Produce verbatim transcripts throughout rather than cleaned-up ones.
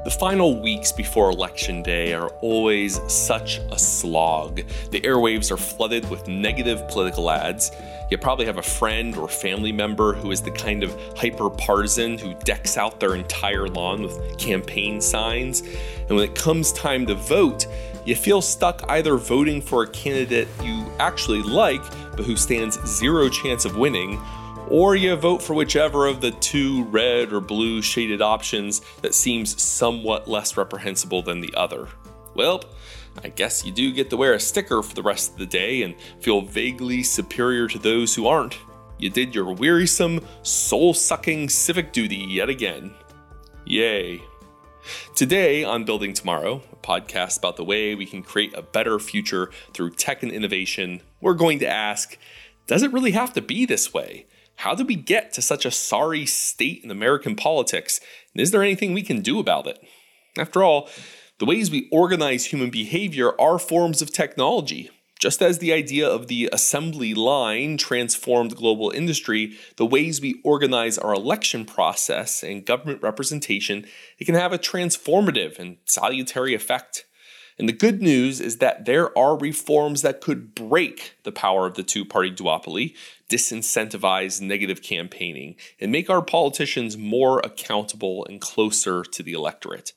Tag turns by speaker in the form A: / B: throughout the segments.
A: The final weeks before Election Day are always such a slog. The airwaves are flooded with negative political ads. You probably have a friend or family member who is the kind of hyper-partisan who decks out their entire lawn with campaign signs. And when it comes time to vote, you feel stuck either voting for a candidate you actually like, but who stands zero chance of winning, or you vote for whichever of the two red or blue shaded options that seems somewhat less reprehensible than the other. Well, I guess you do get to wear a sticker for the rest of the day and feel vaguely superior to those who aren't. You did your wearisome, soul-sucking civic duty yet again. Yay. Today on Building Tomorrow, a podcast about the way we can create a better future through tech and innovation, we're going to ask, does it really have to be this way? How did we get to such a sorry state in American politics? And is there anything we can do about it? After all, the ways we organize human behavior are forms of technology. Just as the idea of the assembly line transformed global industry, the ways we organize our election process and government representation, it can have a transformative and salutary effect. And the good news is that there are reforms that could break the power of the two-party duopoly, disincentivize negative campaigning, and make our politicians more accountable and closer to the electorate.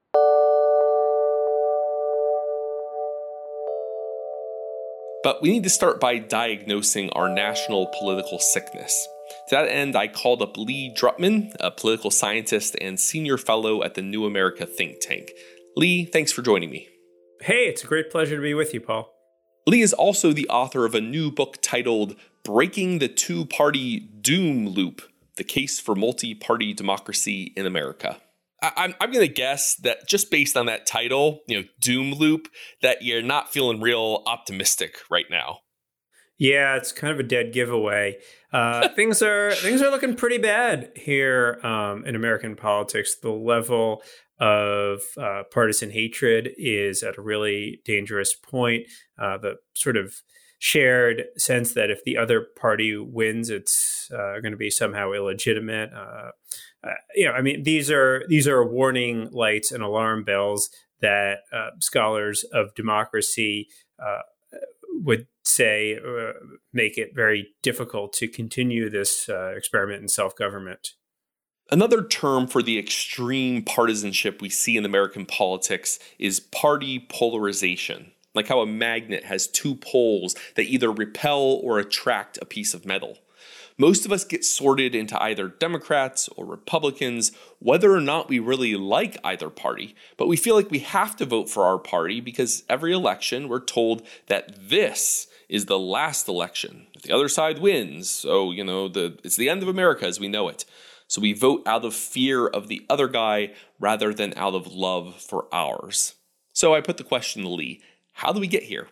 A: But we need to start by diagnosing our national political sickness. To that end, I called up Lee Drutman, a political scientist and senior fellow at the New America think tank. Lee, thanks for joining me.
B: Hey, it's a great pleasure to be with you, Paul.
A: Lee is also the author of a new book titled Breaking the Two-Party Doom Loop, The Case for Multi-Party Democracy in America. I- I'm, I'm going to guess that just based on that title, you know, Doom Loop, that you're not feeling real optimistic right now.
B: Yeah, it's kind of a dead giveaway. Uh, things are things are looking pretty bad here um, in American politics. The level of uh, partisan hatred is at a really dangerous point. Uh, the sort of shared sense that if the other party wins, it's uh, going to be somehow illegitimate. Uh, uh, you know, I mean, these are these are warning lights and alarm bells that uh, scholars of democracy uh, would say uh, make it very difficult to continue this uh, experiment in self-government.
A: Another term for the extreme partisanship we see in American politics is party polarization, like how a magnet has two poles that either repel or attract a piece of metal. Most of us get sorted into either Democrats or Republicans, whether or not we really like either party, but we feel like we have to vote for our party because every election we're told that this is the last election. If the other side wins, so, you know, the it's the end of America as we know it. So we vote out of fear of the other guy rather than out of love for ours. So I put the question to Lee, how do we get here?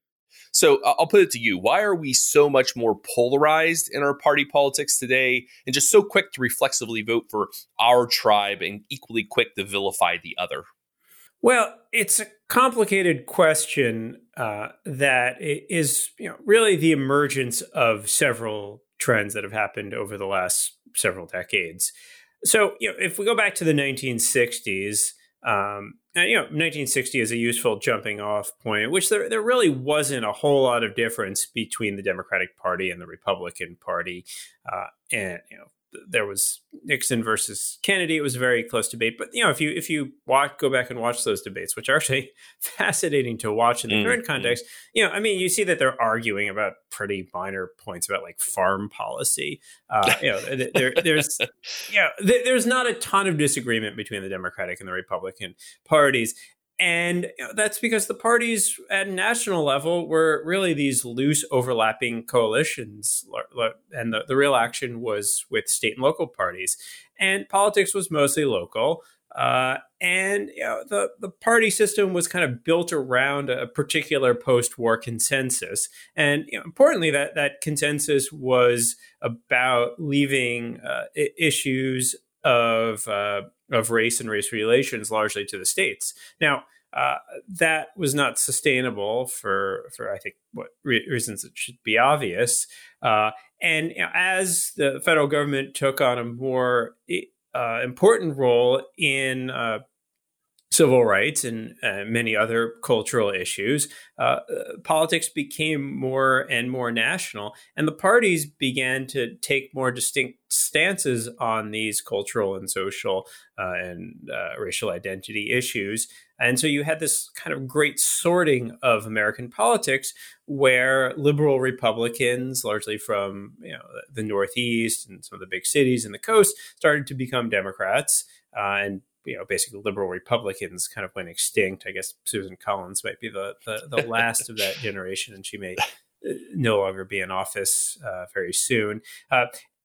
A: So I'll put it to you. Why are we so much more polarized in our party politics today and just so quick to reflexively vote for our tribe and equally quick to vilify the other?
B: Well, it's a complicated question uh, that is, you know, really the emergence of several trends that have happened over the last several decades. So, you know, if we go back to the nineteen sixties, um, and, you know, nineteen sixty is a useful jumping off point at which there, there really wasn't a whole lot of difference between the Democratic Party and the Republican Party. Uh, and, you know, there was Nixon versus Kennedy. It was a very close debate. But, you know, if you if you watch, go back and watch those debates, which are actually fascinating to watch in the mm-hmm. current context, you know, I mean, you see that they're arguing about pretty minor points about like farm policy. Uh, you know, there, there's, you know, there's not a ton of disagreement between the Democratic and the Republican parties. And you know, that's because the parties at a national level were really these loose overlapping coalitions. And the, the real action was with state and local parties. And politics was mostly local. Uh, and you know, the, the party system was kind of built around a particular post-war consensus. And you know, importantly, that, that consensus was about leaving uh, issues of uh, of race and race relations largely to the states. Now, uh, that was not sustainable for, for I think, what re- reasons that should be obvious. Uh, and you know, as the federal government took on a more uh, important role in uh, civil rights and uh, many other cultural issues, uh, politics became more and more national, and the parties began to take more distinct stances on these cultural and social uh, and uh, racial identity issues. And so you had this kind of great sorting of American politics, where liberal Republicans, largely from you know the Northeast and some of the big cities and the coast, started to become Democrats, uh, and you know, basically liberal Republicans kind of went extinct. I guess Susan Collins might be the the, the last of that generation, and she may no longer be in office uh, very soon. Uh,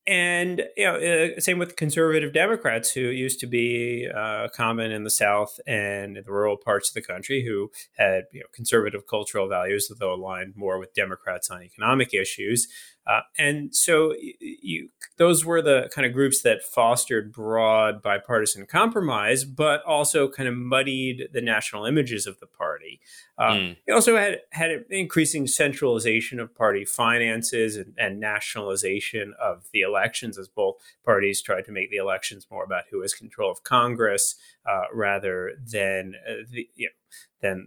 B: and you know, uh, same with conservative Democrats, who used to be uh, common in the South and in the rural parts of the country, who had you know conservative cultural values, though aligned more with Democrats on economic issues. Uh, and so you, those were the kind of groups that fostered broad bipartisan compromise, but also kind of muddied the national images of the party. Uh, mm. You also had had an increasing centralization of party finances and, and nationalization of the elections, as both parties tried to make the elections more about who has control of Congress uh, rather than uh, the you know, than.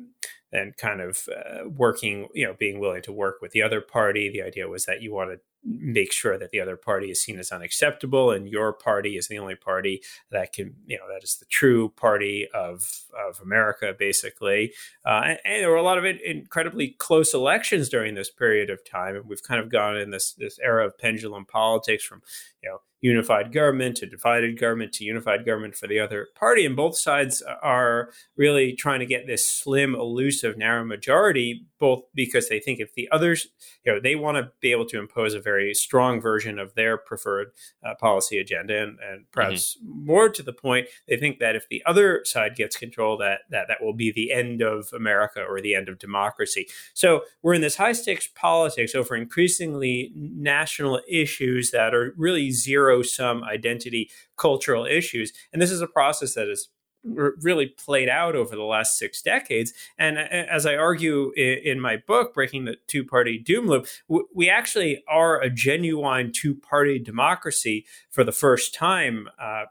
B: and kind of uh, working, you know, being willing to work with the other party. The idea was that you want to make sure that the other party is seen as unacceptable, and your party is the only party that can, you know, that is the true party of of America, basically. Uh, and, and there were a lot of it, incredibly close elections during this period of time, and we've kind of gone in this this era of pendulum politics from, you know, unified government to divided government to unified government for the other party. And both sides are really trying to get this slim, elusive, narrow majority, both because they think if the others, you know, they want to be able to impose a very strong version of their preferred uh, policy agenda. And, and perhaps mm-hmm. more to the point, they think that if the other side gets control, that, that that will be the end of America or the end of democracy. So we're in this high stakes politics over increasingly national issues that are really zero sum identity cultural issues. And this is a process that has r- really played out over the last six decades. And as I argue in, in my book, Breaking the Two-Party Doom Loop, w- we actually are a genuine two-party democracy for the first time, uh,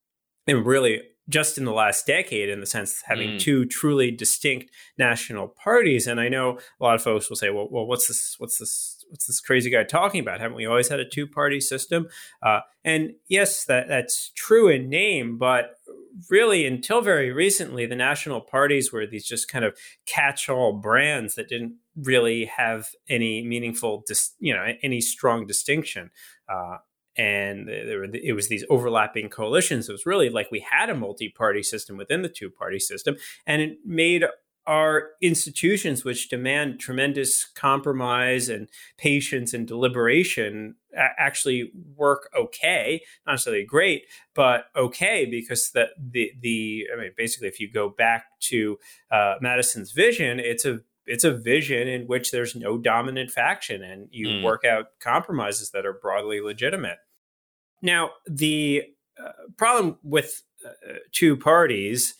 B: and really just in the last decade, in the sense of having mm. two truly distinct national parties. And I know a lot of folks will say, well, well what's this, what's this, what's this crazy guy talking about? Haven't we always had a two-party system? Uh, and yes, that, that's true in name, but really until very recently, the national parties were these just kind of catch-all brands that didn't really have any meaningful, dis- you know, any strong distinction. Uh, And there were, it was these overlapping coalitions. It was really like we had a multi-party system within the two-party system, and it made our institutions, which demand tremendous compromise and patience and deliberation, actually work okay. Not necessarily great, but okay, because the the the I mean, basically, if you go back to uh, Madison's vision, it's a It's a vision in which there's no dominant faction, and you mm. work out compromises that are broadly legitimate. Now, the uh, problem with uh, two parties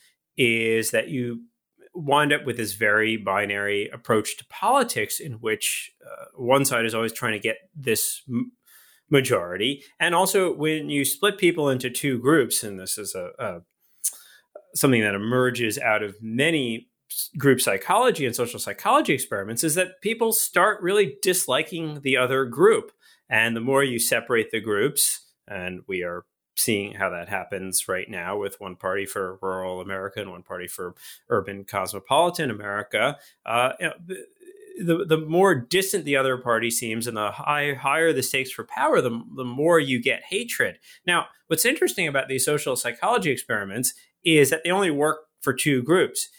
B: is that you wind up with this very binary approach to politics, in which uh, one side is always trying to get this m- majority. And also, when you split people into two groups, and this is a, a something that emerges out of many group psychology and social psychology experiments, is that people start really disliking the other group. And the more you separate the groups, and we are seeing how that happens right now with one party for rural America and one party for urban cosmopolitan America, uh, you know, the the more distant the other party seems, and the high, higher the stakes for power, the, the more you get hatred. Now, what's interesting about these social psychology experiments is that they only work for two groups.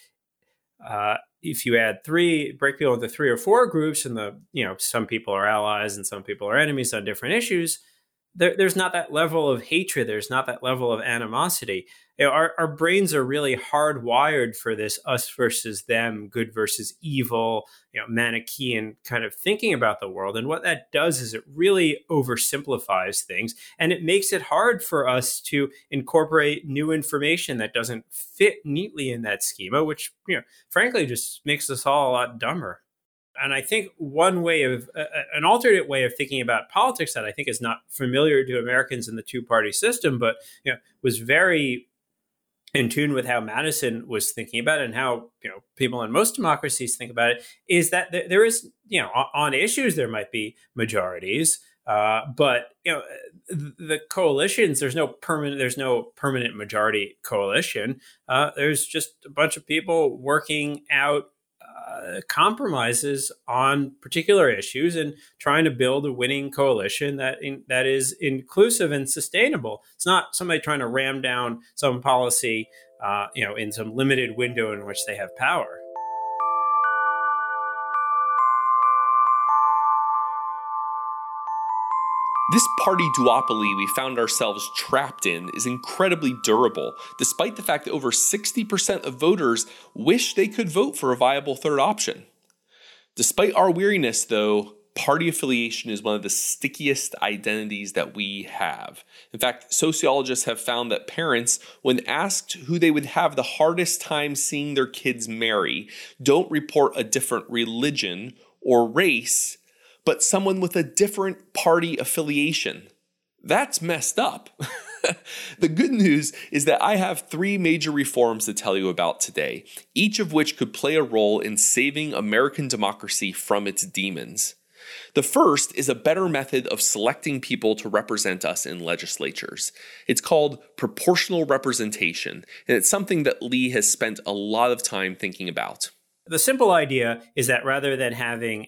B: Uh, if you add three, break people into three or four groups, and the you know some people are allies and some people are enemies on different issues, there, there's not that level of hatred. There's not that level of animosity. You know, our, our brains are really hardwired for this us versus them, good versus evil, you know, Manichaean kind of thinking about the world. And what that does is it really oversimplifies things, and it makes it hard for us to incorporate new information that doesn't fit neatly in that schema, which, you know, frankly, just makes us all a lot dumber. And I think one way of, uh, an alternate way of thinking about politics that I think is not familiar to Americans in the two-party system, but, you know, was very in tune with how Madison was thinking about it and how, you know, people in most democracies think about it, is that th- there is, you know, on issues there might be majorities, uh, but you know, the coalitions, there's no permanent there's no permanent majority coalition. Uh, there's just a bunch of people working out uh, compromises on particular issues and trying to build a winning coalition that in, that is inclusive and sustainable. It's not somebody trying to ram down some policy, uh, you know, in some limited window in which they have power.
A: This party duopoly we found ourselves trapped in is incredibly durable, despite the fact that over sixty percent of voters wish they could vote for a viable third option. Despite our weariness, though, party affiliation is one of the stickiest identities that we have. In fact, sociologists have found that parents, when asked who they would have the hardest time seeing their kids marry, don't report a different religion or race, but someone with a different party affiliation. That's messed up. The good news is that I have three major reforms to tell you about today, each of which could play a role in saving American democracy from its demons. The first is a better method of selecting people to represent us in legislatures. It's called proportional representation, and it's something that Lee has spent a lot of time thinking about.
B: The simple idea is that rather than having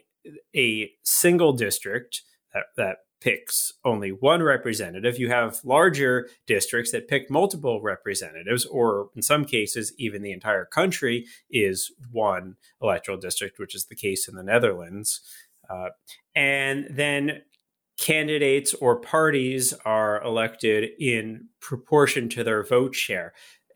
B: a single district that, that picks only one representative, you have larger districts that pick multiple representatives, or in some cases, even the entire country is one electoral district, which is the case in the Netherlands. Uh, and then candidates or parties are elected in proportion to their vote share,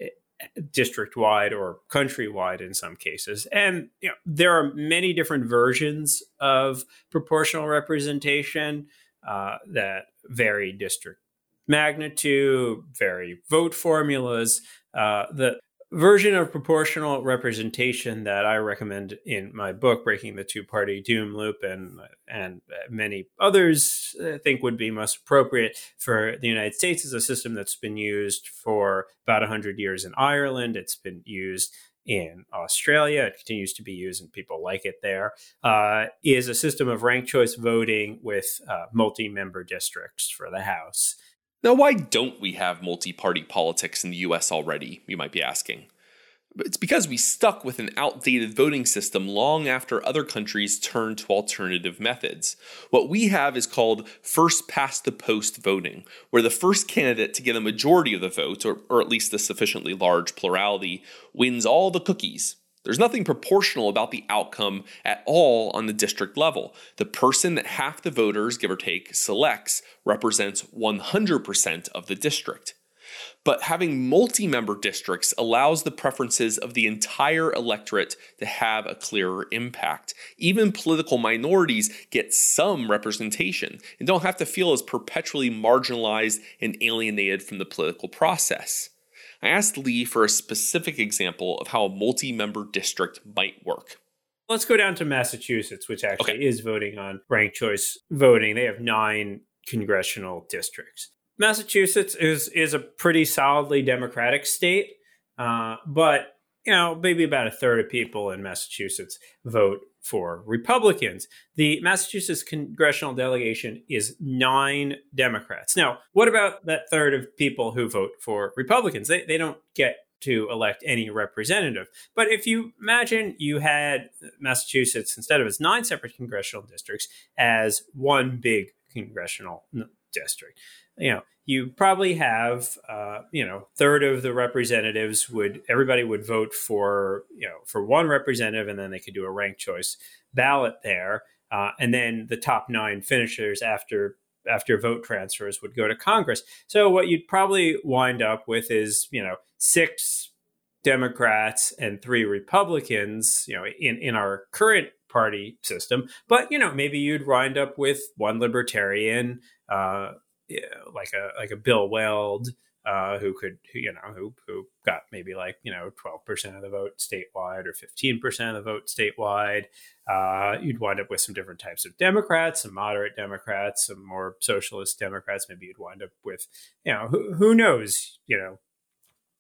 B: district-wide or country-wide in some cases. And you know, there are many different versions of proportional representation uh, that vary district magnitude, vary vote formulas. Uh, the version of proportional representation that I recommend in my book, Breaking the Two-Party Doom Loop, and and many others I think would be most appropriate for the United States, is a system that's been used for about one hundred years in Ireland. It's been used in Australia. It continues to be used, and people like it there. Uh, is a system of ranked choice voting with uh, multi-member districts for the House.
A: Now, why don't we have multi-party politics in the U S already, you might be asking? It's because we stuck with an outdated voting system long after other countries turned to alternative methods. What we have is called first-past-the-post voting, where the first candidate to get a majority of the vote, or, or at least a sufficiently large plurality, wins all the cookies. There's nothing proportional about the outcome at all on the district level. The person that half the voters, give or take, selects represents one hundred percent of the district. But having multi-member districts allows the preferences of the entire electorate to have a clearer impact. Even political minorities get some representation and don't have to feel as perpetually marginalized and alienated from the political process. I asked Lee for a specific example of how a multi-member district might work.
B: Let's go down to Massachusetts, which actually
A: okay.
B: is voting on ranked choice voting. They have nine congressional districts. Massachusetts is is a pretty solidly Democratic state, uh, but you know maybe about a third of people in Massachusetts vote for Republicans. The Massachusetts congressional delegation is nine Democrats. Now, what about that third of people who vote for Republicans? They they don't get to elect any representative. But if you imagine you had Massachusetts, instead of its nine separate congressional districts, as one big congressional district, you know, you probably have, uh, you know, third of the representatives would, everybody would vote for, you know, for one representative, and then they could do a ranked choice ballot there. Uh, and then the top nine finishers after after vote transfers would go to Congress. So what you'd probably wind up with is, you know, six Democrats and three Republicans, you know, in, in our current party system. But, you know, maybe you'd wind up with one libertarian, uh, like a like a Bill Weld, uh, who could, who, you know, who who got maybe like, you know, twelve percent of the vote statewide or fifteen percent of the vote statewide. Uh, you'd wind up with some different types of Democrats, some moderate Democrats, some more socialist Democrats. Maybe you'd wind up with, you know, who, who knows, you know,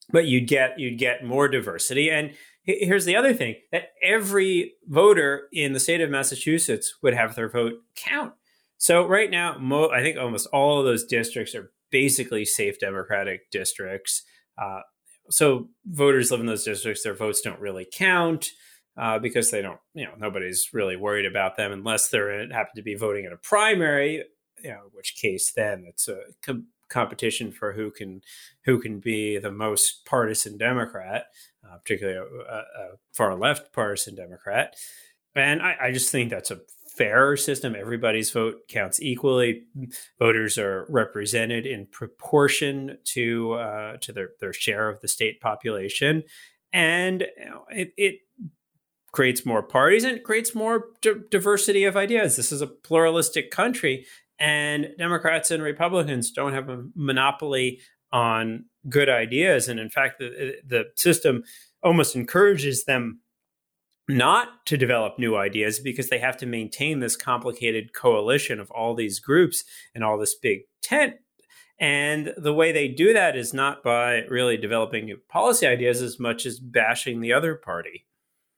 B: but you'd get you'd get more diversity. And here's the other thing, that every voter in the state of Massachusetts would have their vote count. So right now, mo- I think almost all of those districts are basically safe Democratic districts. Uh, so voters live in those districts, their votes don't really count uh, because they don't, you know, nobody's really worried about them unless they're in, happen to be voting in a primary, you know, in which case then it's a com- competition for who can who can be the most partisan Democrat, uh, particularly a, a far left partisan Democrat. And I, I just think that's a fair system. Everybody's vote counts equally. Voters are represented in proportion to uh, to their, their share of the state population. And you know, it, it creates more parties and it creates more d- diversity of ideas. This is a pluralistic country, and Democrats and Republicans don't have a monopoly on good ideas. And in fact, the, the system almost encourages them not to develop new ideas because they have to maintain this complicated coalition of all these groups and all this big tent. And the way they do that is not by really developing new policy ideas as much as bashing the other party.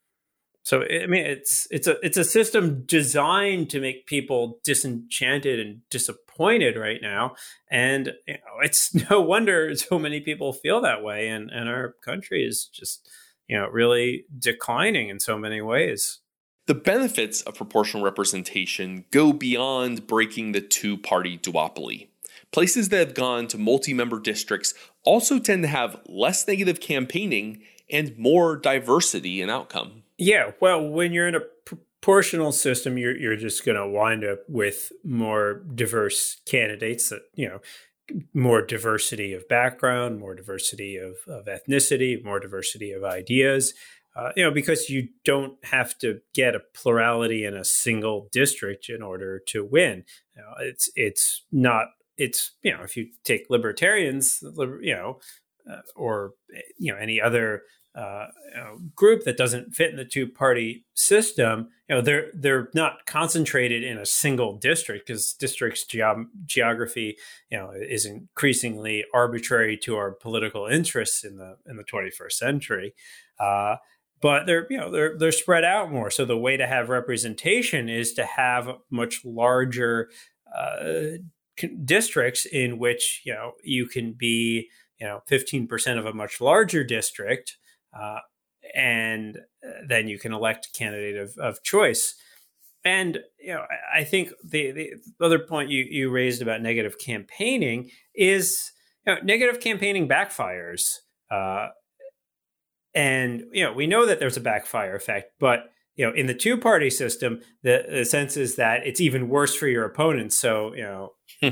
B: So I mean, it's it's a it's a system designed to make people disenchanted and disappointed right now, and you know, it's no wonder so many people feel that way. And and our country is just, you know, really declining in so many ways.
A: The benefits of proportional representation go beyond breaking the two-party duopoly. Places that have gone to multi-member districts also tend to have less negative campaigning and more diversity in outcome.
B: Yeah, well, when you're in a proportional system, you're you're just going to wind up with more diverse candidates that, you know, more diversity of background, more diversity of, of ethnicity, more diversity of ideas, uh, you know, because you don't have to get a plurality in a single district in order to win. You know, it's it's not it's you know, if you take libertarians, you know, uh, or you know any other uh, you know, group that doesn't fit in the two-party system, you know, they're they're not concentrated in a single district because districts geog- geography, you know, is increasingly arbitrary to our political interests in the in the twenty-first century. Uh, but they're you know they're they're spread out more. So the way to have representation is to have much larger uh, districts in which, you know, you can be, you know, fifteen percent of a much larger district. Uh, and then you can elect a candidate of, of choice. And, you know, I think the, the other point you, you raised about negative campaigning is, you know, negative campaigning backfires. Uh, and, you know, we know that there's a backfire effect, but, you know, in the two-party system, the, the sense is that it's even worse for your opponents. So, you know,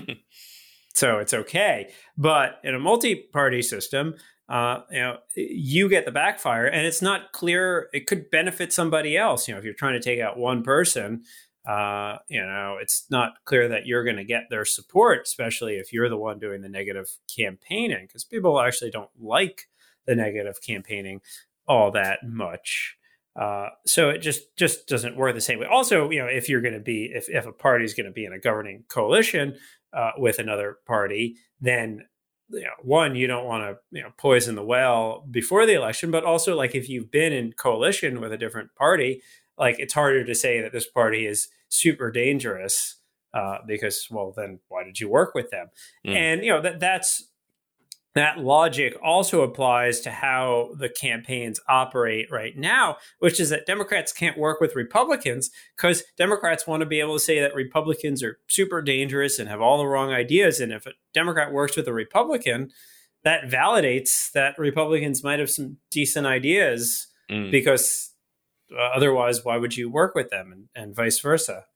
B: so it's okay. But in a multi-party system, Uh, you know, you get the backfire, and it's not clear. It could benefit somebody else. You know, if you're trying to take out one person, uh, you know, it's not clear that you're going to get their support, especially if you're the one doing the negative campaigning, because people actually don't like the negative campaigning all that much. Uh, so it just just doesn't work the same way. Also, you know, if you're going to be if if a party is going to be in a governing coalition uh, with another party, then you know, one, you don't want to, you know, poison the well before the election, but also like if you've been in coalition with a different party, like it's harder to say that this party is super dangerous uh, because, well, then why did you work with them? Mm. And, you know, that that's that logic also applies to how the campaigns operate right now, which is that Democrats can't work with Republicans because Democrats want to be able to say that Republicans are super dangerous and have all the wrong ideas. And if a Democrat works with a Republican, that validates that Republicans might have some decent ideas mm. because uh, otherwise, why would you work with them, and, and vice versa?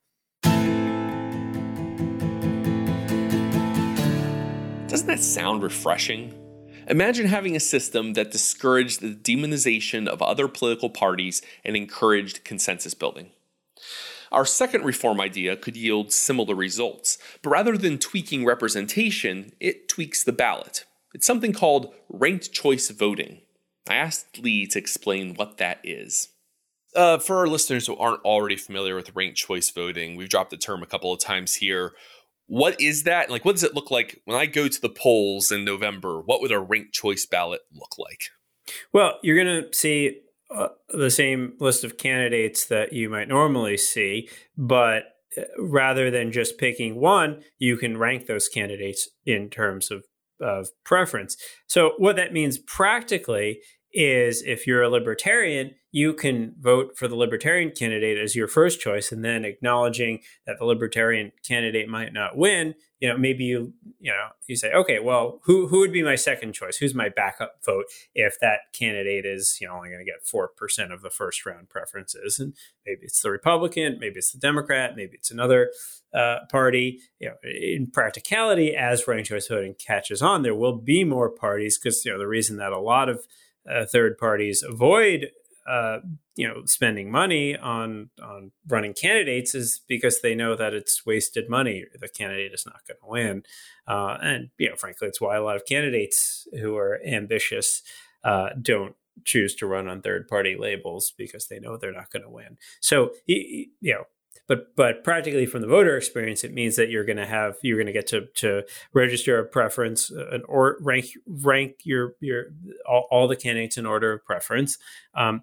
A: Doesn't that sound refreshing? Imagine having a system that discouraged the demonization of other political parties and encouraged consensus building. Our second reform idea could yield similar results, but rather than tweaking representation, it tweaks the ballot. It's something called ranked choice voting. I asked Lee to explain what that is. Uh, for our listeners who aren't already familiar with ranked choice voting, we've dropped the term a couple of times here. what is that? Like, what does it look like when I go to the polls in November? What would a ranked choice ballot look like?
B: Well, you're going to see uh, the same list of candidates that you might normally see, but rather than just picking one, you can rank those candidates in terms of, of preference. So what that means practically is if you're a libertarian, you can vote for the libertarian candidate as your first choice, and then acknowledging that the libertarian candidate might not win, you know, maybe you, you know, you say, okay, well, who who would be my second choice? Who's my backup vote if that candidate is, you know, only going to get four percent of the first round preferences? And maybe it's the Republican, maybe it's the Democrat, maybe it's another uh, party. You know, in practicality, as ranked choice voting catches on, there will be more parties because, you know, the reason that a lot of uh, third parties avoid Uh, you know, spending money on on running candidates is because they know that it's wasted money. The candidate is not going to win, uh, and you know, frankly, it's why a lot of candidates who are ambitious uh, don't choose to run on third party labels because they know they're not going to win. So you know, but but practically from the voter experience, it means that you're going to have you're going to get to to register a preference and or rank rank your your all, all the candidates in order of preference. Um,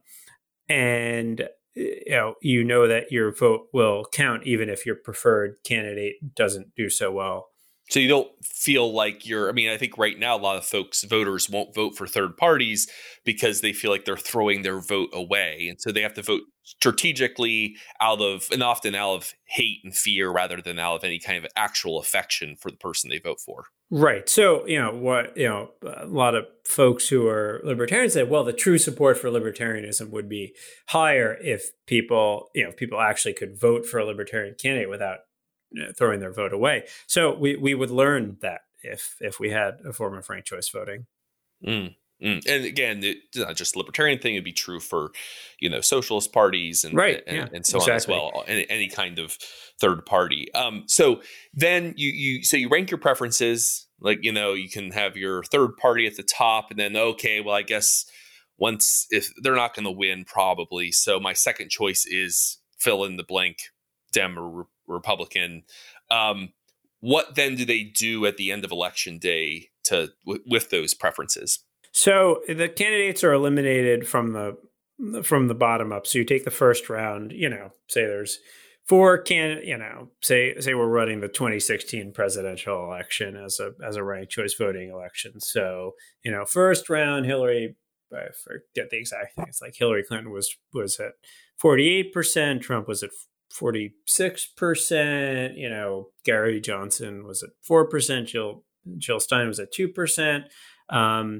B: And you know, you know that your vote will count even if your preferred candidate doesn't do so well.
A: So you don't feel like you're, I mean, I think right now a lot of folks, voters won't vote for third parties because they feel like they're throwing their vote away. And so they have to vote strategically out of, and often out of hate and fear rather than out of any kind of actual affection for the person they vote for.
B: Right. So, you know, what, you know, a lot of folks who are libertarians say, well, the true support for libertarianism would be higher if people, you know, if people actually could vote for a libertarian candidate without, you know, throwing their vote away. So we, we would learn that if if we had a form of ranked choice voting.
A: Mm, mm. And again, it's not just libertarian thing. It'd be true for, you know, socialist parties and
B: right.
A: and,
B: yeah,
A: and so
B: exactly.
A: on as well. Any, any kind of third party. Um, so then you you so you rank your preferences. Like, you know, you can have your third party at the top, and then okay, well, I guess once if they're not going to win, probably. So my second choice is fill in the blank, Dem or Re- Republican. Um, what then do they do at the end of election day to w- with those preferences?
B: So the candidates are eliminated from the from the bottom up. So you take the first round. You know, say there's four can. You know, say say we're running the twenty sixteen presidential election as a as a ranked choice voting election. So you know, first round, Hillary. I forget the exact thing. It's like Hillary Clinton was was at forty-eight percent. Trump was at forty-six percent. You know, Gary Johnson was at four percent. Jill Jill Stein was at two percent. Um,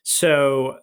B: so,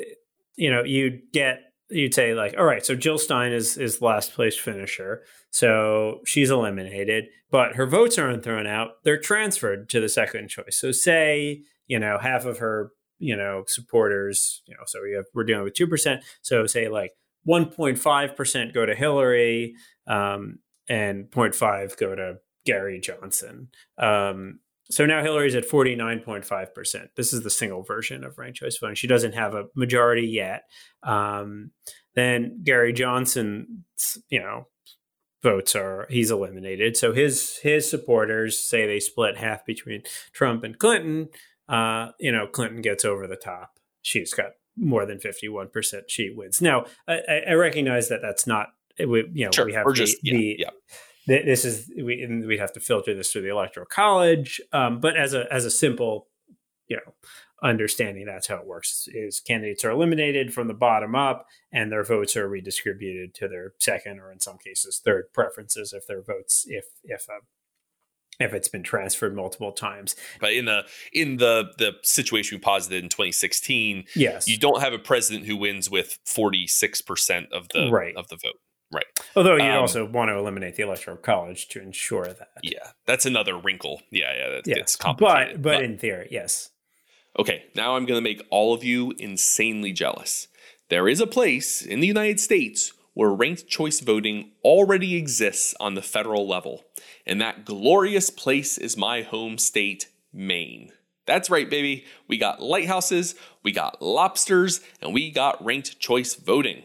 B: you know, you'd get, you'd say like, all right, so Jill Stein is, is last place finisher. So she's eliminated, but her votes aren't thrown out. They're transferred to the second choice. So say, you know, half of her, you know, supporters, you know, so we have, we're dealing with two percent. So say like one point five percent go to Hillary, um, and zero point five go to Gary Johnson. Um, So now Hillary's at forty-nine point five percent. This is the single version of ranked choice voting. She doesn't have a majority yet. Um, then Gary Johnson's, you know, votes are, he's eliminated. So his his supporters say they split half between Trump and Clinton. Uh, you know, Clinton gets over the top. She's got more than fifty-one percent. She wins. Now, I, I recognize that that's not, we, you know,
A: sure.
B: we have
A: We're
B: the,
A: just, yeah,
B: the
A: yeah.
B: This is we and we'd have to filter this through the Electoral College, um, but as a as a simple, you know, understanding, that's how it works. Is candidates are eliminated from the bottom up, and their votes are redistributed to their second or in some cases third preferences if their votes if if uh, if it's been transferred multiple times.
A: But in the in the the situation we posited in twenty sixteen,
B: yes,
A: you don't have a president who wins with forty-six percent of the
B: right.
A: of the vote. Right.
B: Although you'd
A: um,
B: also want to eliminate the Electoral College to ensure that.
A: Yeah, that's another wrinkle. Yeah, yeah, that,
B: yes.
A: it's complicated.
B: But, but but in theory, yes.
A: Okay, now I'm going to make all of you insanely jealous. There is a place in the United States where ranked choice voting already exists on the federal level, and that glorious place is my home state, Maine. That's right, baby. We got lighthouses, we got lobsters, and we got ranked choice voting.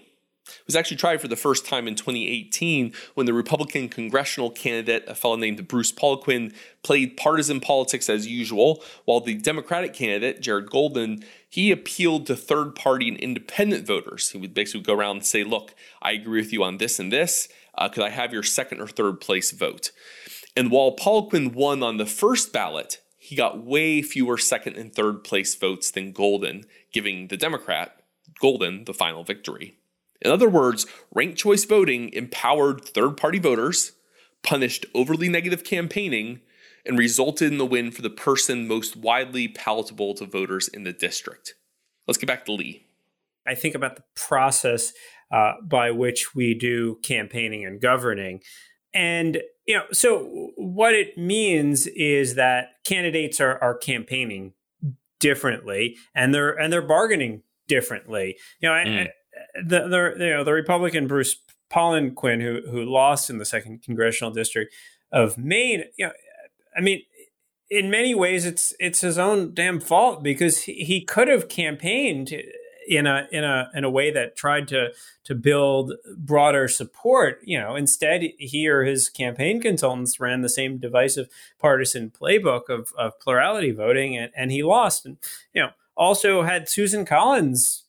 A: It was actually tried for the first time in twenty eighteen when the Republican congressional candidate, a fellow named Bruce Poliquin, played partisan politics as usual, while the Democratic candidate, Jared Golden, he appealed to third-party and independent voters. He would basically go around and say, look, I agree with you on this and this. Uh, could I have your second or third place vote? And while Poliquin won on the first ballot, he got way fewer second and third place votes than Golden, giving the Democrat, Golden, the final victory. In other words, ranked choice voting empowered third-party voters, punished overly negative campaigning, and resulted in the win for the person most widely palatable to voters in the district. Let's get back to Lee.
B: I think about the process uh, by which we do campaigning and governing. And, you know, so what it means is that candidates are, are campaigning differently and they're and they're bargaining differently. You know, mm. I, The, the you know the Republican Bruce Poliquin, who who lost in the second congressional district of Maine, you know, I mean, in many ways it's it's his own damn fault, because he, he could have campaigned in a in a in a way that tried to to build broader support. You know, instead he or his campaign consultants ran the same divisive partisan playbook of of plurality voting, and, and he lost. And you know. Also had Susan Collins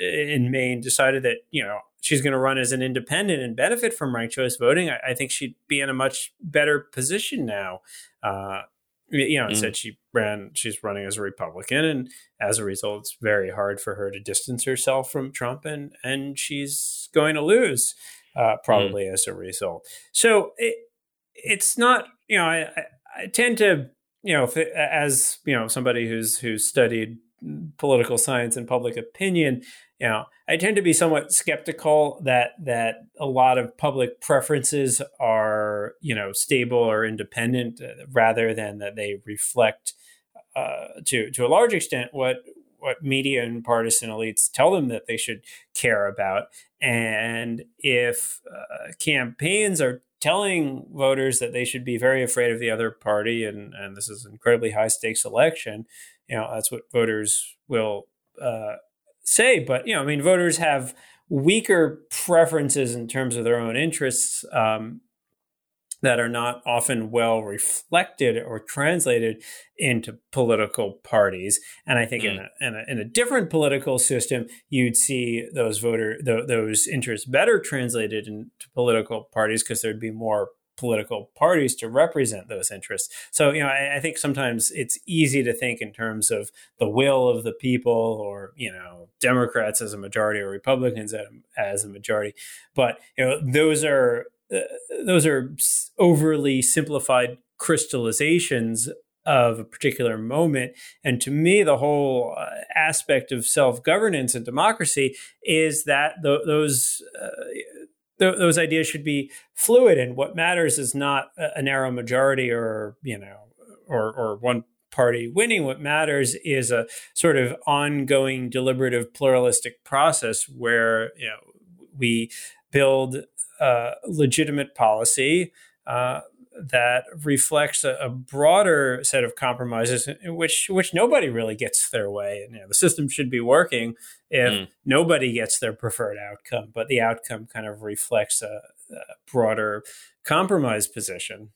B: in Maine decided that, you know, she's going to run as an independent and benefit from ranked choice voting, I, I think she'd be in a much better position now. Uh, you know, instead mm. she ran, she's running as a Republican, and as a result, it's very hard for her to distance herself from Trump, and and she's going to lose uh, probably mm. as a result. So it, it's not, you know, I, I, I tend to, you know, if it, as, you know, somebody who's who's studied political science and public opinion, you know, I tend to be somewhat skeptical that that a lot of public preferences are, you know, stable or independent, uh, rather than that they reflect uh, to to a large extent what what media and partisan elites tell them that they should care about. And if uh, campaigns are telling voters that they should be very afraid of the other party, and, and this is an incredibly high stakes election, you know, that's what voters will uh, say. But, you know, I mean, voters have weaker preferences in terms of their own interests um, that are not often well reflected or translated into political parties. And I think mm. in, a, in, a, in a different political system, you'd see those voter th- those interests better translated into political parties, because there'd be more political parties to represent those interests. So, you know, I, I think sometimes it's easy to think in terms of the will of the people, or, you know, Democrats as a majority or Republicans as a majority. But, you know, those are uh, those are overly simplified crystallizations of a particular moment. And to me, the whole uh, aspect of self-governance and democracy is that th- those uh, th- those ideas should be fluid. And what matters is not a, a narrow majority, or, you know, or, or one party winning. What matters is a sort of ongoing, deliberative, pluralistic process where, you know, we build uh, legitimate policy uh, that reflects a, a broader set of compromises in which which nobody really gets their way. And, you know, the system should be working if mm. nobody gets their preferred outcome, but the outcome kind of reflects a, a broader compromise position.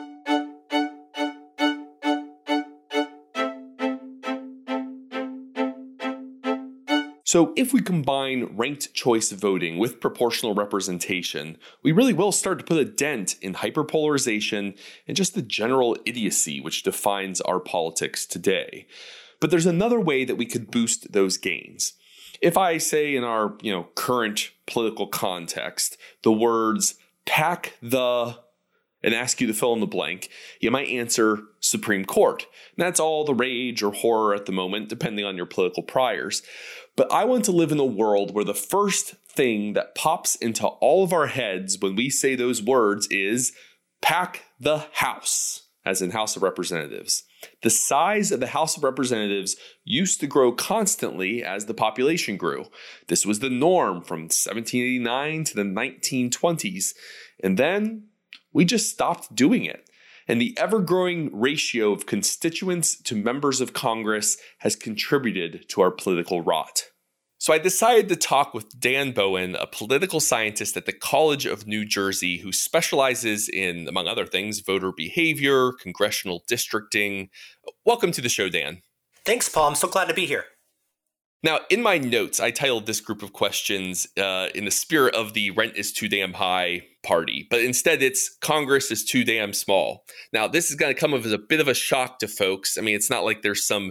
A: So if we combine ranked choice voting with proportional representation, we really will start to put a dent in hyperpolarization and just the general idiocy which defines our politics today. But there's another way that we could boost those gains. If I say in our, you know, current political context, the words pack the and ask you to fill in the blank, you might answer Supreme Court. And that's all the rage or horror at the moment, depending on your political priors. But I want to live in a world where the first thing that pops into all of our heads when we say those words is pack the House, as in House of Representatives. The size of the House of Representatives used to grow constantly as the population grew. This was the norm from seventeen eighty-nine to the nineteen twenties. And then we just stopped doing it. And the ever-growing ratio of constituents to members of Congress has contributed to our political rot. So I decided to talk with Dan Bowen, a political scientist at the College of New Jersey who specializes in, among other things, voter behavior, congressional districting. Welcome to the show, Dan.
C: Thanks, Paul. I'm so glad to be here.
A: Now, in my notes, I titled this group of questions uh, in the spirit of the rent is too damn high party, but instead it's Congress is too damn small. Now, this is going to come as a bit of a shock to folks. I mean, it's not like there's some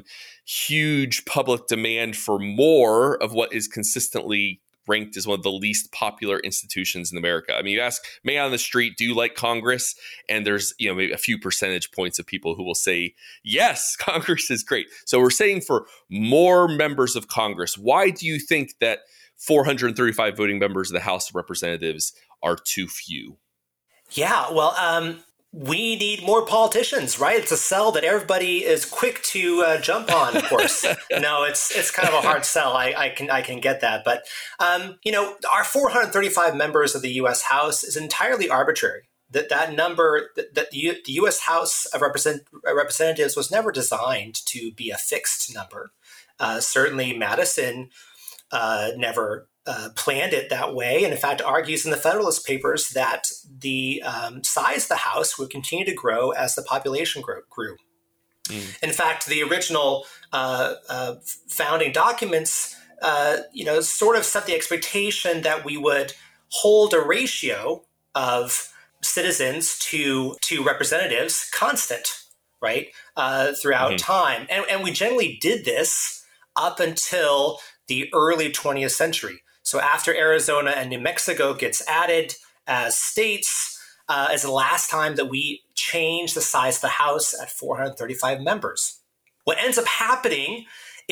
A: huge public demand for more of what is consistently ranked as one of the least popular institutions in America. I mean, you ask me on the street, do you like Congress? And there's, you know, maybe a few percentage points of people who will say, yes, Congress is great. So we're saying for more members of Congress. Why do you think that four hundred thirty-five voting members of the House of Representatives are too few?
C: Yeah, well, um, we need more politicians, right? It's a sell that everybody is quick to uh, jump on. Of course, no, it's it's kind of a hard sell. I, I can I can get that, but um, you know, our four hundred thirty-five members of the U S House is entirely arbitrary. That that number, that, that the, U, the U S House of Represent, Representatives was never designed to be a fixed number. Uh, certainly, Madison uh, never. Uh, planned it that way, and in fact argues in the Federalist Papers that the um, size of the House would continue to grow as the population grow, grew. Mm. In fact, the original uh, uh, founding documents, uh, you know, sort of set the expectation that we would hold a ratio of citizens to to representatives constant, right, uh, throughout mm-hmm. time, and, and we generally did this up until the early twentieth century. So after Arizona and New Mexico gets added as states, uh, is the last time that we change the size of the House at four hundred thirty-five members. What ends up happening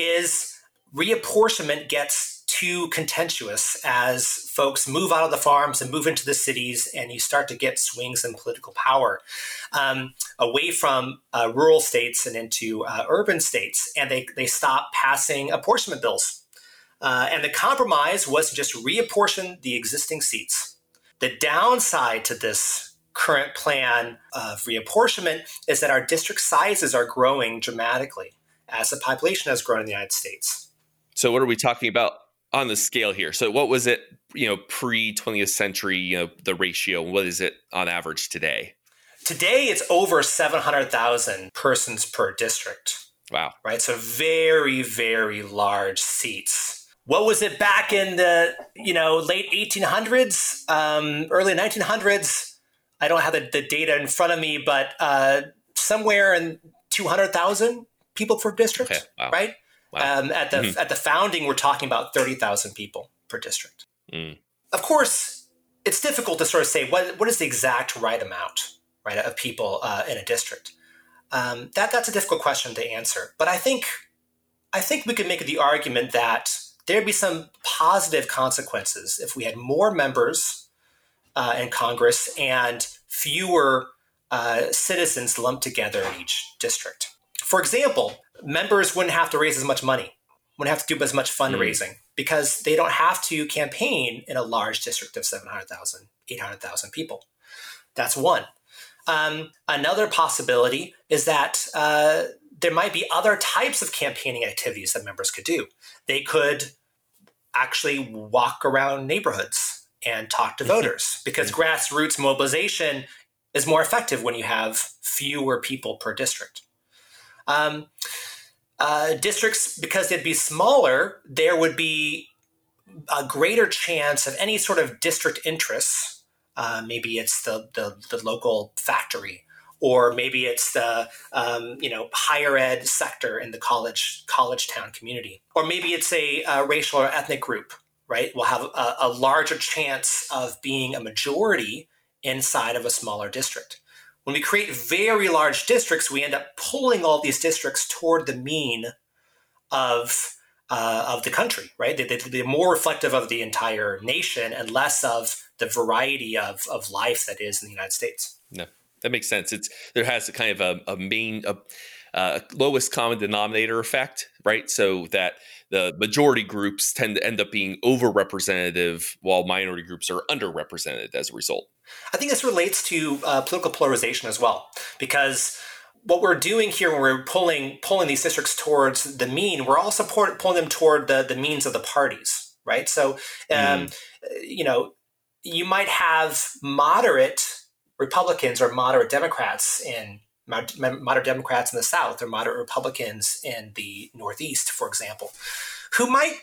C: is reapportionment gets too contentious as folks move out of the farms and move into the cities, and you start to get swings in political power um, away from uh, rural states and into uh, urban states, and they, they stop passing apportionment bills. Uh, and the compromise was to just reapportion the existing seats. The downside to this current plan of reapportionment is that our district sizes are growing dramatically as the population has grown in the United States.
A: So what are we talking about on the scale here? So what was it, you know, pre-twentieth century, you know, the ratio? What is it on average today?
C: Today, it's over seven hundred thousand persons per district.
A: Wow.
C: Right? So very, very large seats. What was it back in the, you know, late eighteen hundreds, um, early nineteen hundreds? I don't have the, the data in front of me, but uh, somewhere in two hundred thousand people per district,
A: okay. Wow.
C: right?
A: Wow.
C: Um, at the mm-hmm. at the founding, we're talking about thirty thousand people per district.
A: Mm.
C: Of course, it's difficult to sort of say what what is the exact right amount, right, of people uh, in a district. Um, that that's a difficult question to answer, but I think I think we could make the argument that there'd be some positive consequences if we had more members uh, in Congress and fewer uh, citizens lumped together in each district. For example, members wouldn't have to raise as much money, wouldn't have to do as much fundraising mm. because they don't have to campaign in a large district of seven hundred thousand, eight hundred thousand people. That's one. Um, another possibility is that uh, there might be other types of campaigning activities that members could do. They could actually walk around neighborhoods and talk to voters because grassroots mobilization is more effective when you have fewer people per district. Um, uh, districts, because they'd be smaller, there would be a greater chance of any sort of district interests. Uh, maybe it's the, the, the local factory, or maybe it's the um, you know higher ed sector in the college college town community, or maybe it's a, a racial or ethnic group. Right, will have a, a larger chance of being a majority inside of a smaller district. When we create very large districts, we end up pulling all these districts toward the mean of uh, of the country. Right, they, they, they're more reflective of the entire nation and less of the variety of of life that is in the United States.
A: No. That makes sense. It's there has a kind of a, a main, a, uh, lowest common denominator effect, right? So that the majority groups tend to end up being overrepresentative while minority groups are underrepresented as a result.
C: I think this relates to uh, political polarization as well, because what we're doing here when we're pulling pulling these districts towards the mean, we're also pulling them toward the, the means of the parties. right? So, um, mm. you know, you might have moderate Republicans or moderate Democrats in moderate Democrats in the South or moderate Republicans in the Northeast, for example, who might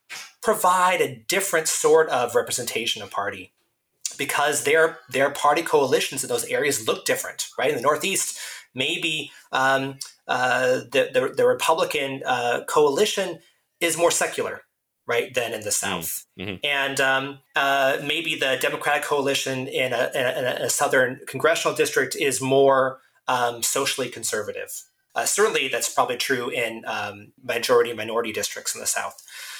C: provide a different sort of representation of party because their their party coalitions in those areas look different, right? In the Northeast, maybe um, uh, the, the the Republican uh, coalition is more secular, right, than in the South. Mm-hmm. And um, uh, maybe the Democratic coalition in a, in a, in a southern congressional district is more um, socially conservative. Uh, certainly, that's probably true in um, majority and minority districts in the South.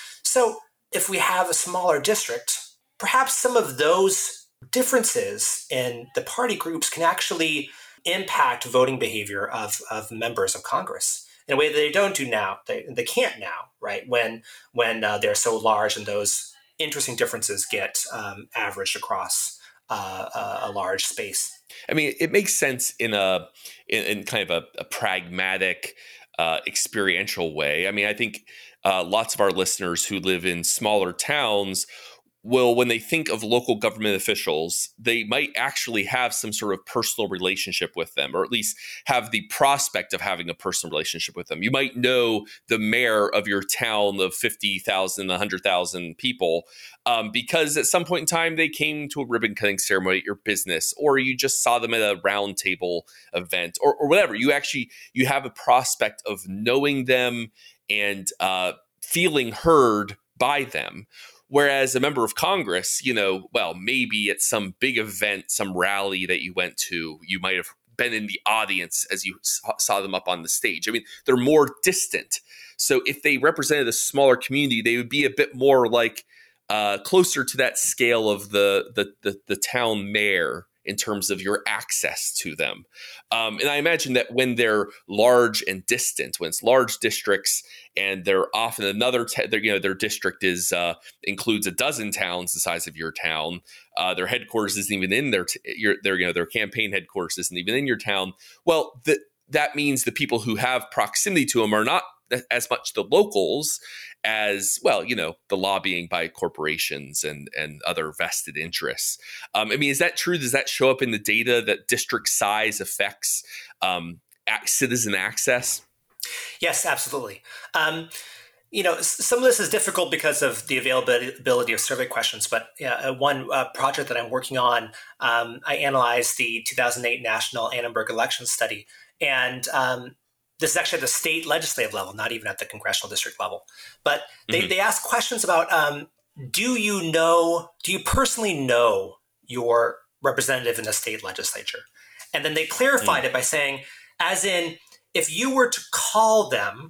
C: So if we have a smaller district, perhaps some of those differences in the party groups can actually impact voting behavior of, of members of Congress in a way that they don't do now. They they can't now, right? When when uh, they're so large and those interesting differences get um, averaged across uh, a, a large space.
A: I mean, it makes sense in a in, in kind of a, a pragmatic, uh, experiential way. I mean, I think uh, lots of our listeners who live in smaller towns will, when they think of local government officials, they might actually have some sort of personal relationship with them, or at least have the prospect of having a personal relationship with them. You might know the mayor of your town of fifty thousand, one hundred thousand people um, because at some point in time they came to a ribbon cutting ceremony at your business, or you just saw them at a round table event, or, or whatever. You actually, you have a prospect of knowing them and uh, feeling heard by them. Whereas a member of Congress, you know, well, maybe at some big event, some rally that you went to, you might have been in the audience as you saw them up on the stage. I mean, they're more distant. So if they represented a smaller community, they would be a bit more like uh, closer to that scale of the, the the the town mayor in terms of your access to them. Um, and I imagine that when they're large and distant, when it's large districts and they're often another, te- you know, their district is uh, includes a dozen towns the size of your town. Uh, their headquarters isn't even in their, t- your, their, you know, their campaign headquarters isn't even in your town. Well, the, that means the people who have proximity to them are not as much the locals as, well, you know, the lobbying by corporations and, and other vested interests. Um, I mean, is that true? Does that show up in the data that district size affects um, citizen access?
C: Yes, absolutely. Um, you know, some of this is difficult because of the availability of survey questions. But uh, one uh, project that I'm working on, um, I analyzed the two thousand eight National Annenberg Election Study. And um, this is actually at the state legislative level, not even at the congressional district level. But they, mm-hmm. they ask questions about, um, do you know, do you personally know your representative in the state legislature? And then they clarified mm. it by saying, as in, if you were to call them,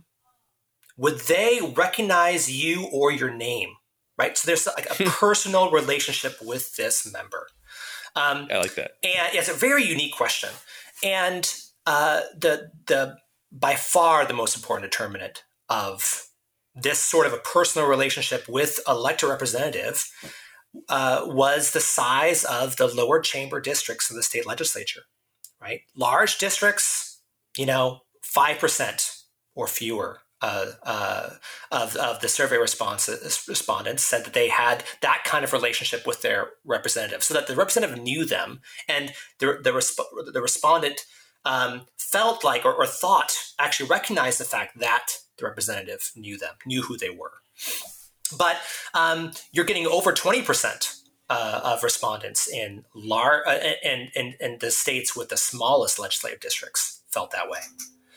C: would they recognize you or your name, right? So there's like a personal relationship with this member. Um,
A: I like that.
C: And it's a very unique question. And uh, the the by far the most important determinant of this sort of a personal relationship with elected representative uh, was the size of the lower chamber districts of the state legislature, right? Large districts, you know, five percent or fewer uh, uh, of, of the survey responses, respondents said that they had that kind of relationship with their representative, so that the representative knew them, and the, the, resp- the respondent um, felt like or, or thought, actually recognized the fact that the representative knew them, knew who they were. But um, you're getting over twenty percent uh, of respondents in, lar- uh, in, in, in the states with the smallest legislative districts felt that way.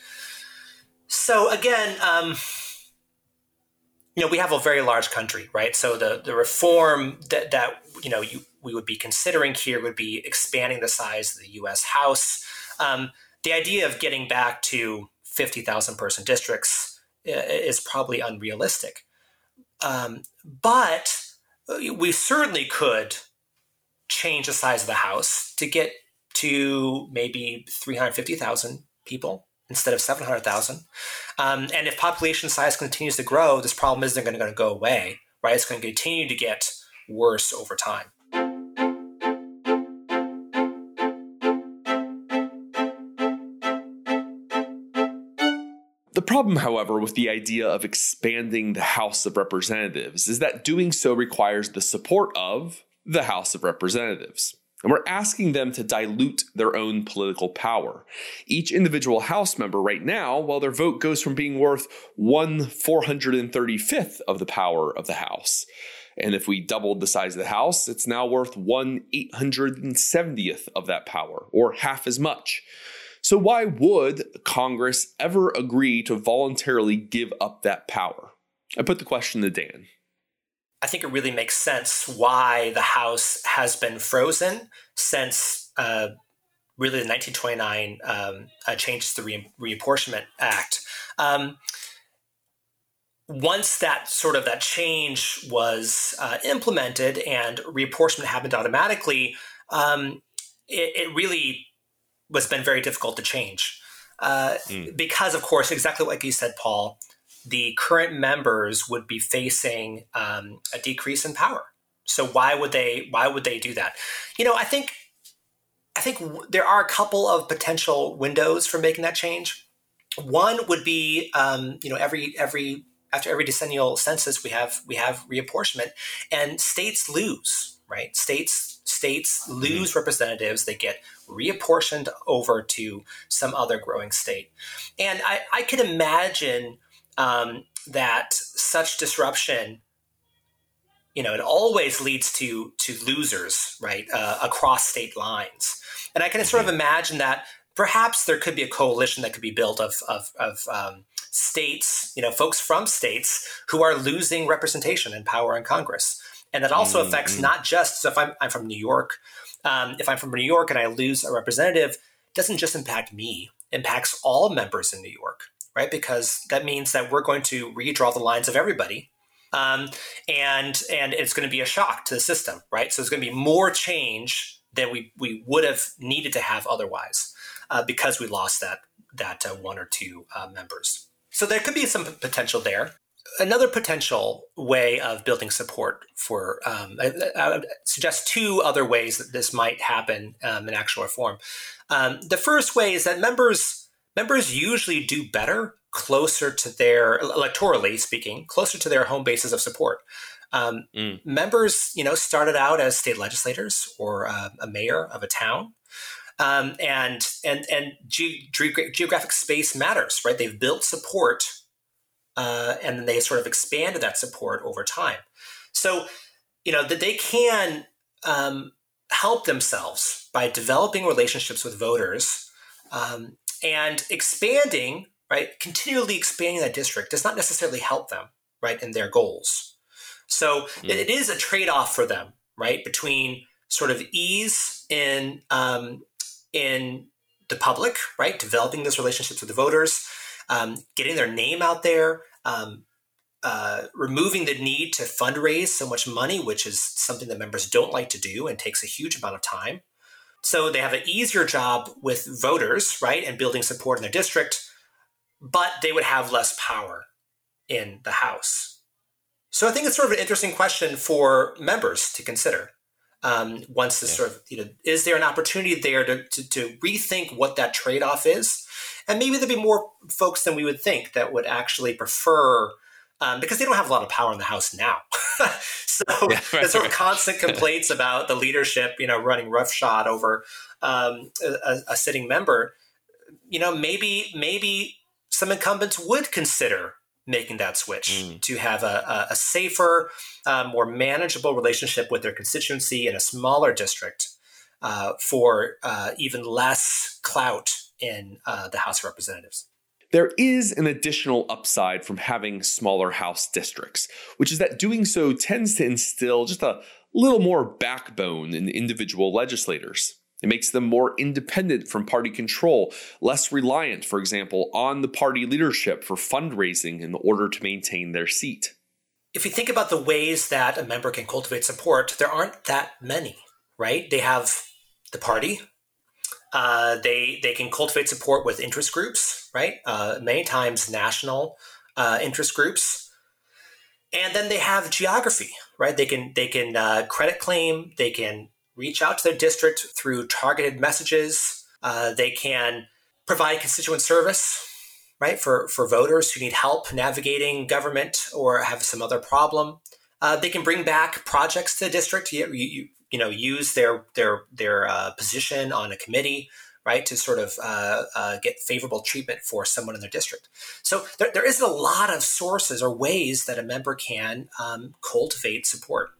C: So again, um, you know, we have a very large country, right? So the, the reform that, that you know you, we would be considering here would be expanding the size of the U S House. Um, the idea of getting back to fifty thousand person districts is probably unrealistic. Um, but we certainly could change the size of the House to get to maybe three hundred fifty thousand people instead of seven hundred thousand. Um, and if population size continues to grow, this problem isn't going to go away, right? It's going to continue to get worse over time.
A: The problem, however, with the idea of expanding the House of Representatives is that doing so requires the support of the House of Representatives. And we're asking them to dilute their own political power. Each individual House member right now, well, their vote goes from being worth one four hundred thirty-fifth of the power of the House. And if we doubled the size of the House, it's now worth one eight hundred seventieth of that power, or half as much. So why would Congress ever agree to voluntarily give up that power? I put the question to Dan.
C: I think it really makes sense why the House has been frozen since uh, really the nineteen twenty-nine um, uh, changes to the Re- Reapportionment Act. Um, once that sort of that change was uh, implemented and reapportionment happened automatically, um, it, it really was been very difficult to change uh, mm. because, of course, exactly like you said, Paul, the current members would be facing um, a decrease in power. So why would they? Why would they do that? You know, I think I think w- there are a couple of potential windows for making that change. One would be, um, you know, every every after every decennial census, we have we have reapportionment, and states lose, right? States states lose mm-hmm. representatives; they get reapportioned over to some other growing state, and I, I could imagine. Um, that such disruption, you know, it always leads to to losers, right, uh, across state lines. And I can sort of imagine that perhaps there could be a coalition that could be built of of, of um, states, you know, folks from states who are losing representation and power in Congress. And that also mm-hmm. affects not just, so if I'm, I'm from New York, um, if I'm from New York and I lose a representative, it doesn't just impact me, it impacts all members in New York. Right, because that means that we're going to redraw the lines of everybody, um, and and it's going to be a shock to the system, right? So there's going to be more change than we we would have needed to have otherwise, uh, because we lost that that uh, one or two uh, members. So there could be some potential there. Another potential way of building support for, um, I, I would suggest two other ways that this might happen um, in actual reform. Um, the first way is that members. Members usually do better closer to their, electorally speaking, closer to their home bases of support. Um, mm. Members, you know, started out as state legislators or uh, a mayor of a town, um, and and and ge- ge- geographic space matters, right? They've built support, uh, and then they sort of expanded that support over time. So, you know, that they can um, help themselves by developing relationships with voters. Um, And expanding, right, continually expanding that district does not necessarily help them, right, in their goals. So mm. it is a trade-off for them, right, between sort of ease in um, in the public, right, developing those relationships with the voters, um, getting their name out there, um, uh, removing the need to fundraise so much money, which is something that members don't like to do and takes a huge amount of time. So they have an easier job with voters, right, and building support in their district, but they would have less power in the House. So I think it's sort of an interesting question for members to consider. Um, once this yeah. sort of, you know, is there an opportunity there to, to, to rethink what that trade-off is? And maybe there'd be more folks than we would think that would actually prefer, um, because they don't have a lot of power in the House now. so yeah, right, the sort of constant complaints about the leadership, you know, running roughshod over um, a, a sitting member, you know, maybe maybe some incumbents would consider making that switch mm. to have a, a safer, uh, more manageable relationship with their constituency in a smaller district uh, for uh, even less clout in uh, the House of Representatives.
A: There is an additional upside from having smaller House districts, which is that doing so tends to instill just a little more backbone in individual legislators. It makes them more independent from party control, less reliant, for example, on the party leadership for fundraising in order to maintain their seat.
C: If you think about the ways that a member can cultivate support, there aren't that many, right? They have the party. Uh, they they can cultivate support with interest groups, right? Uh, many times national uh, interest groups, and then they have geography, right? They can they can uh, credit claim. They can reach out to their district through targeted messages. Uh, they can provide constituent service, right? For, for voters who need help navigating government or have some other problem. Uh, they can bring back projects to the district. You, you, you know, use their their their uh, position on a committee, right, to sort of uh, uh, get favorable treatment for someone in their district. So there, there isn't a lot of sources or ways that a member can um, cultivate support.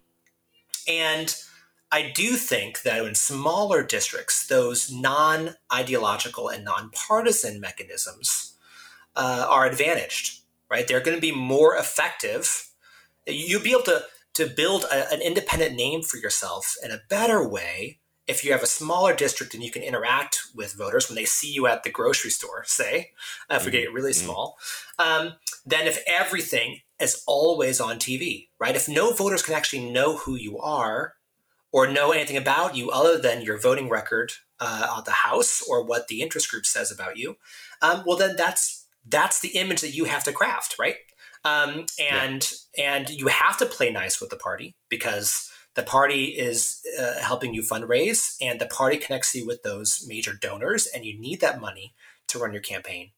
C: And I do think that in smaller districts, those non-ideological and non-partisan mechanisms uh, are advantaged, right? They're going to be more effective. You'll be able to, to build a, an independent name for yourself in a better way if you have a smaller district and you can interact with voters when they see you at the grocery store, say, if we get it really small, um, than if everything is always on T V, right? If no voters can actually know who you are or know anything about you other than your voting record uh, on the House or what the interest group says about you, um, well, then that's that's the image that you have to craft, right? Um, and yeah. and you have to play nice with the party because the party is uh, helping you fundraise and the party connects you with those major donors and you need that money to run your campaign.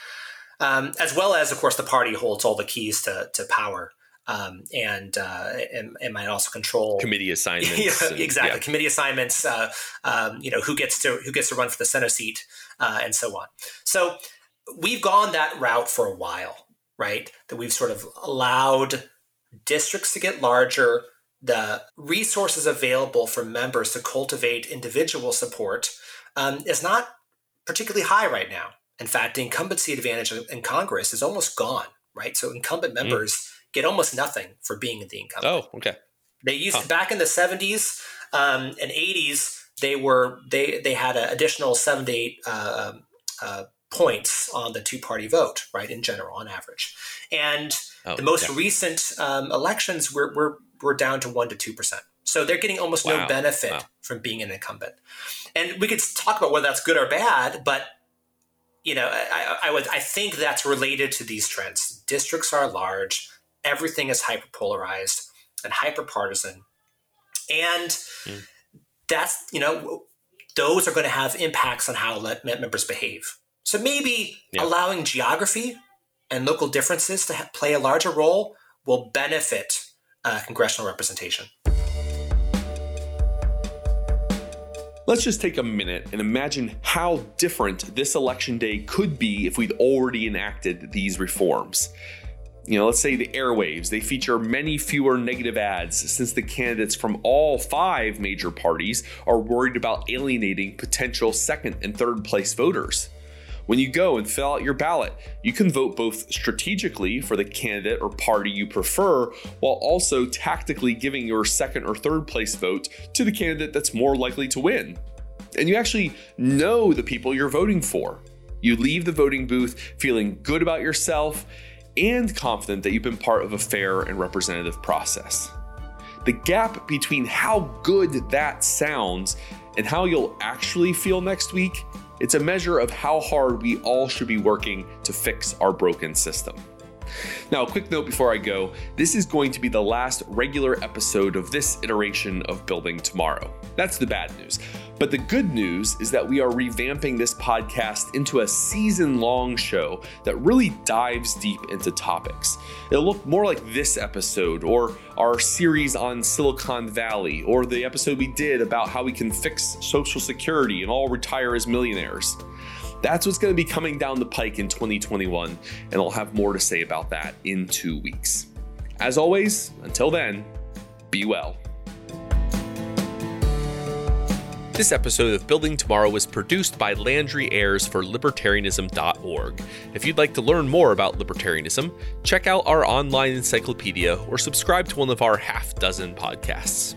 C: Um, as well as, of course, the party holds all the keys to, to power um, and, uh, and and might also control
A: committee assignments.
C: Yeah,
A: and,
C: exactly,
A: yeah.
C: committee assignments. Uh, um, you know who gets to who gets to run for the Senate seat uh, and so on. So we've gone that route for a while. Right, that we've sort of allowed districts to get larger, the resources available for members to cultivate individual support um, is not particularly high right now. In fact, the incumbency advantage in Congress is almost gone, right? So incumbent members mm. get almost nothing for being in the incumbent.
A: Oh, okay.
C: They used
A: huh.
C: to, back in the seventies um, and eighties, they were they they had an additional seven to eight uh, uh, points on the two-party vote, right, in general, on average. And oh, the most yeah. recent um, elections, we're, we're, we're down to one to two percent. So they're getting almost wow. no benefit wow. from being an incumbent. And we could talk about whether that's good or bad, but you know, I, I would I think that's related to these trends. Districts are large, everything is hyper-polarized and hyper-partisan. And mm. that's, you know, those are going to have impacts on how members behave. So maybe yeah. allowing geography and local differences to ha- play a larger role will benefit uh, congressional representation.
A: Let's just take a minute and imagine how different this election day could be if we'd already enacted these reforms. You know, let's say the airwaves, they feature many fewer negative ads since the candidates from all five major parties are worried about alienating potential second and third place voters. When you go and fill out your ballot, you can vote both strategically for the candidate or party you prefer, while also tactically giving your second or third place vote to the candidate that's more likely to win. And you actually know the people you're voting for. You leave the voting booth feeling good about yourself and confident that you've been part of a fair and representative process. The gap between how good that sounds and how you'll actually feel next week, it's a measure of how hard we all should be working to fix our broken system. Now, a quick note before I go, this is going to be the last regular episode of this iteration of Building Tomorrow. That's the bad news. But the good news is that we are revamping this podcast into a season-long show that really dives deep into topics. It'll look more like this episode, or our series on Silicon Valley, or the episode we did about how we can fix Social Security and all retire as millionaires. That's what's going to be coming down the pike in twenty twenty-one, and I'll have more to say about that in two weeks. As always, until then, be well. This episode of Building Tomorrow was produced by Landry Ayres for libertarianism dot org. If you'd like to learn more about libertarianism, check out our online encyclopedia or subscribe to one of our half dozen podcasts.